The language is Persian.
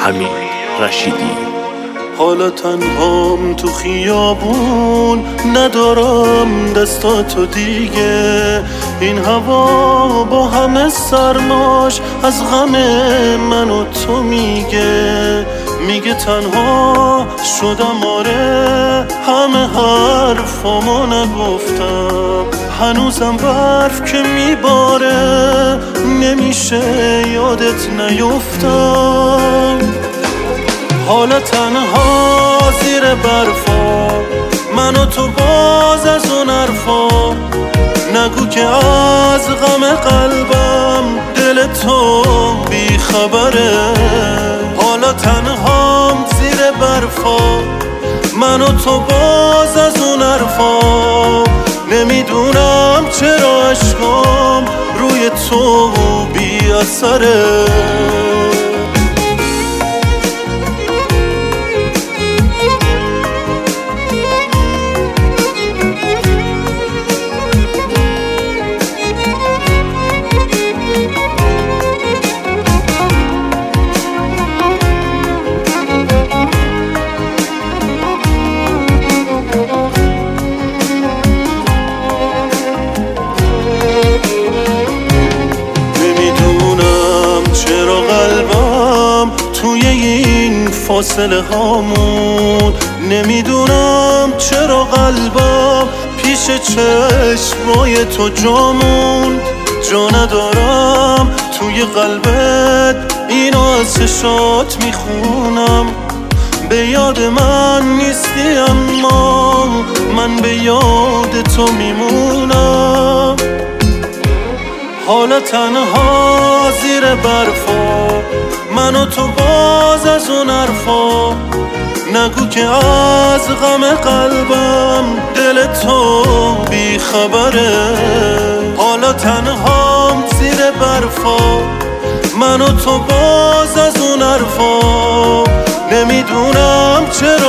حمید رشیدی. حالا تنهام تو خیابون، ندارم دستاتو دیگه. این هوا با همه سرماش از غم من و تو میگه تنها شدم، آره همه حرفامو نگفتم. هنوزم برف که میباره، نمیشه یادت نیفتم. حالا تنها زیر برفا، من و تو باز از اون حرفا. نگو که از غم قلبم دل تو بی خبره. حالا تنهام زیر برفا، من و تو باز از اون حرفا. نمیدونم چرا عشقام روی تو بی اثره. توی این فاصله هامون، نمیدونم چرا قلبم پیش چشمای تو جامون. جا ندارم توی قلبت، اینو از چشات میخونم. به یاد من نیستی اما من به یاد تو میمونم. حالا تنها زیر برفا، من و تو باز از اون حرفا. نگو که از غم قلبم دل تو بی خبره. حالا تنهام زیر برفا، من و تو باز از اون حرفا. نمیدونم چرا